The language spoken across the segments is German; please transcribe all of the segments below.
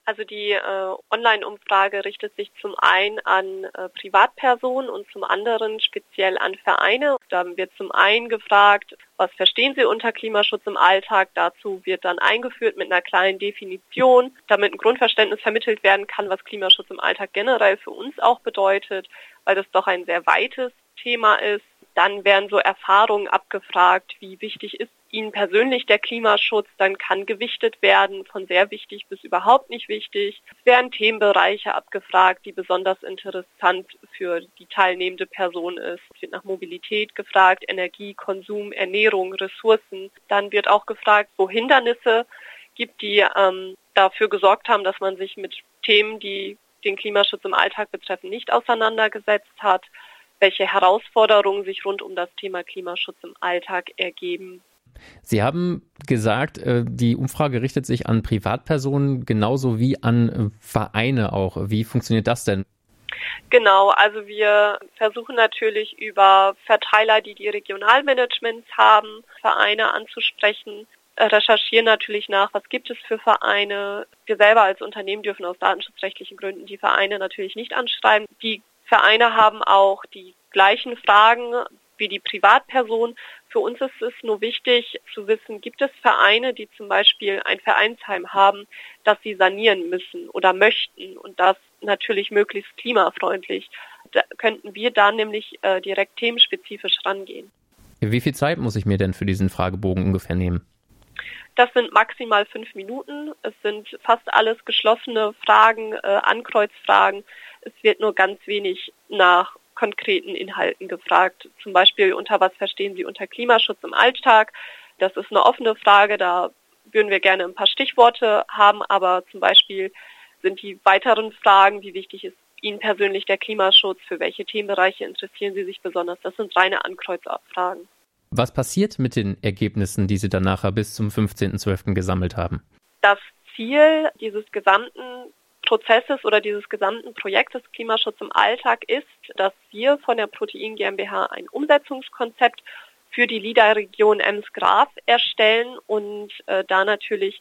Also die Online-Umfrage richtet sich zum einen an Privatpersonen und zum anderen speziell an Vereine. Da wird zum einen gefragt, was verstehen Sie unter Klimaschutz im Alltag? Dazu wird dann eingeführt mit einer kleinen Definition, damit ein Grundverständnis vermittelt werden kann, was Klimaschutz im Alltag generell für uns auch bedeutet, weil das doch ein sehr weites Thema ist. Dann werden so Erfahrungen abgefragt, wie wichtig ist Ihnen persönlich der Klimaschutz, dann kann gewichtet werden, von sehr wichtig bis überhaupt nicht wichtig. Es werden Themenbereiche abgefragt, die besonders interessant für die teilnehmende Person ist. Es wird nach Mobilität gefragt, Energie, Konsum, Ernährung, Ressourcen. Dann wird auch gefragt, wo Hindernisse gibt, die dafür gesorgt haben, dass man sich mit Themen, die den Klimaschutz im Alltag betreffen, nicht auseinandergesetzt hat, welche Herausforderungen sich rund um das Thema Klimaschutz im Alltag ergeben. Sie haben gesagt, die Umfrage richtet sich an Privatpersonen genauso wie an Vereine auch. Wie funktioniert das denn? Genau, also wir versuchen natürlich über Verteiler, die Regionalmanagements haben, Vereine anzusprechen, recherchieren natürlich nach, was gibt es für Vereine. Wir selber als Unternehmen dürfen aus datenschutzrechtlichen Gründen die Vereine natürlich nicht anschreiben. Die Vereine haben auch die gleichen Fragen wie die Privatperson. Für uns ist es nur wichtig zu wissen, gibt es Vereine, die zum Beispiel ein Vereinsheim haben, das sie sanieren müssen oder möchten und das natürlich möglichst klimafreundlich. Da könnten wir da nämlich direkt themenspezifisch rangehen. Wie viel Zeit muss ich mir denn für diesen Fragebogen ungefähr nehmen? Das sind maximal 5 Minuten. Es sind fast alles geschlossene Fragen, Ankreuzfragen. Es wird nur ganz wenig nach konkreten Inhalten gefragt. Zum Beispiel, unter was verstehen Sie unter Klimaschutz im Alltag? Das ist eine offene Frage, da würden wir gerne ein paar Stichworte haben, aber zum Beispiel sind die weiteren Fragen, wie wichtig ist Ihnen persönlich der Klimaschutz, für welche Themenbereiche interessieren Sie sich besonders? Das sind reine Ankreuzfragen. Was passiert mit den Ergebnissen, die Sie dann nachher bis zum 15.12. gesammelt haben? Das Ziel dieses gesamten Prozesses oder dieses gesamten Projektes Klimaschutz im Alltag ist, dass wir von der Protein GmbH ein Umsetzungskonzept für die LIDA-Region Ems-Graf erstellen und da natürlich,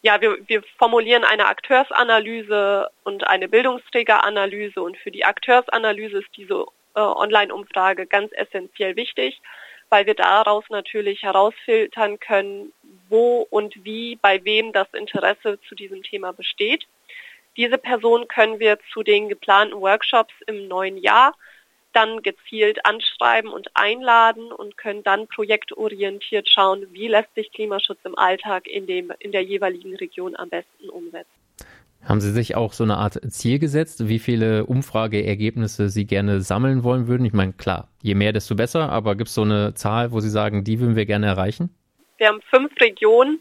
wir formulieren eine Akteursanalyse und eine Bildungsträgeranalyse und für die Akteursanalyse ist diese Online-Umfrage ganz essentiell wichtig, weil wir daraus natürlich herausfiltern können, wo und wie, bei wem das Interesse zu diesem Thema besteht. Diese Person können wir zu den geplanten Workshops im neuen Jahr dann gezielt anschreiben und einladen und können dann projektorientiert schauen, wie lässt sich Klimaschutz im Alltag in der jeweiligen Region am besten umsetzen. Haben Sie sich auch so eine Art Ziel gesetzt, wie viele Umfrageergebnisse Sie gerne sammeln wollen würden? Ich meine, klar, je mehr, desto besser, aber gibt es so eine Zahl, wo Sie sagen, die würden wir gerne erreichen? Wir haben 5 Regionen.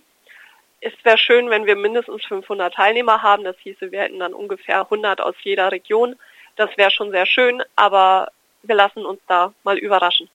Es wäre schön, wenn wir mindestens 500 Teilnehmer haben. Das hieße, wir hätten dann ungefähr 100 aus jeder Region. Das wäre schon sehr schön, aber wir lassen uns da mal überraschen.